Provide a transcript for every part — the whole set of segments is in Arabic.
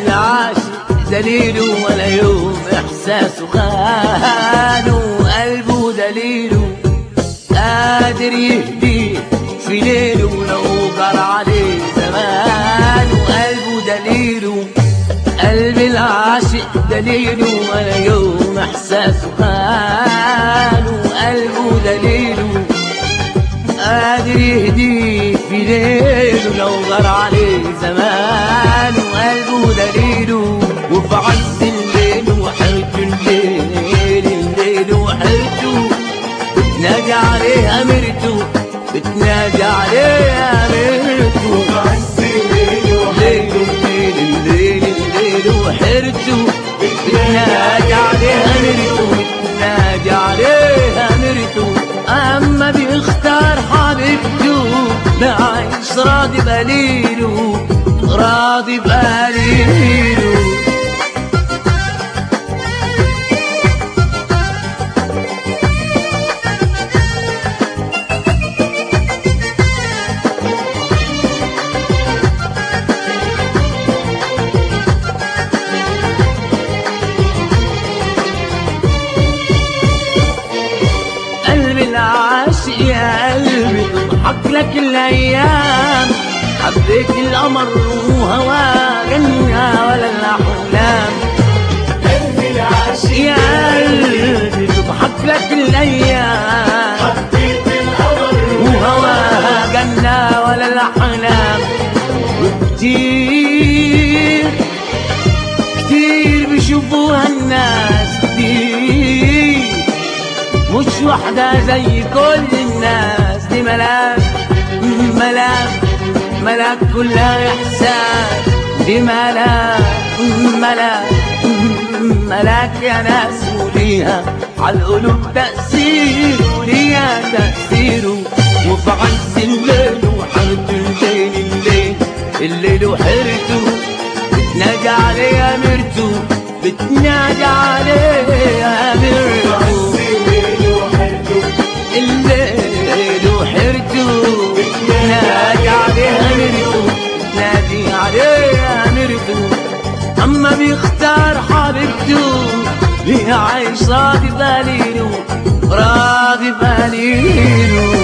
العاشق دليله ولا يوم إحساسه خانه، قلبه دليله قادر يهديه في ليله لو جرى عليه زمان. قلبه دليله، قلب العاشق دليله ولا يوم إحساسه خانه، قلبه دليله قادر يهديه في ليله لو جرى عليه زمان. قلبه دليله وفي عز الليل وحرته الليل وحرته بتنادي عليه أميرته، بتنادي عليه أميرته. وفي عز الليل وحرته بتنادي عليه أميرته، بتنادي عليه أميرته. أما بيختار حبيبته بعيش راضي بقليله، راضي بقليله. العاشق يا قلبي تضحك لك الأيام، حبيت القمر وهواه جنة ولا الأحلام. قلبي العاشق يا قلبي تضحك لك الأيام، حبيت القمر وهواه جنة ولا الأحلام. وكتير كتير بيشوفوها الناس، كتير مش واحدة زي كل الناس. دي ملاك ملاك ملاك كلها إحساس، دي ملاك ملاك ملاك يا ناس، وليها عالقلوب تأثير، وليها تأثيره. وفي عز الليل وحرته الليل وحرته بتنادي عليه أميرته، بتنادي عليه أميرته. الليل وحرته بتنادي عليه أميرته، بتنادي عليه أميرته. أما بيختار حبيبته بيعيش راضي بقليله، راضي بقليله.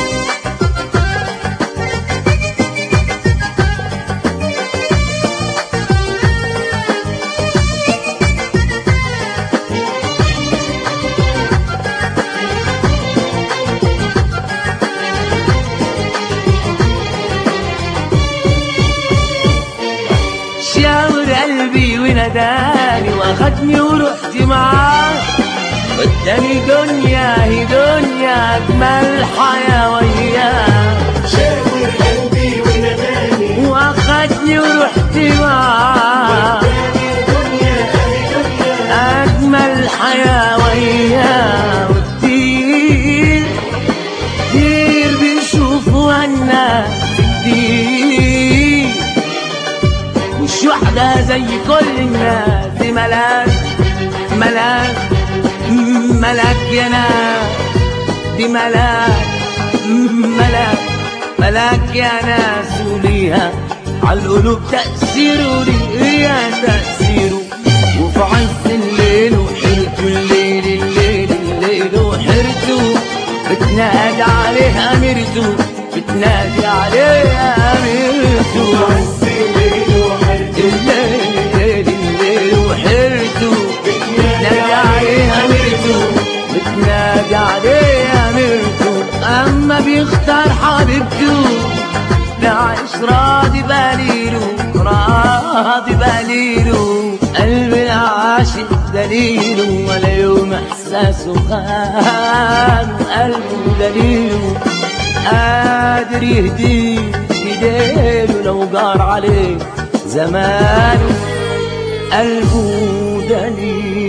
شاور قلبي وناداني واخدني ورحت معاه، قدامي دنيا هي دنيا اجمل حياه وياه. شاور قلبي وناداني واخدني ورحت معاه، قدامي دنيا هي دنيا اجمل حياه وياه. وكتير كتير بيشوفوا الناس، كتير مش واحدة زي كل الناس. دي ملاك ملاك ملاك يا ناس، دي ملاك ملاك ملاك يا ناس، وليها عالقلوب تأثير، وليها تأثيره. وفي عز الليل وحرته الليل وحرته بتنادي عليه أميرته، بتنادي عليه أميرته. الليل وحرته بتنادي عليه أميرته، بتنادي عليه أميرته. أما بيختار حبيبته بعيش راضي بقليله، راضي بقليله. قلب العاشق دليله ولا يوم إحساسه خان، قلبه دليله قادر يهديه بديله لو جار عليه زمان. قلبه دليل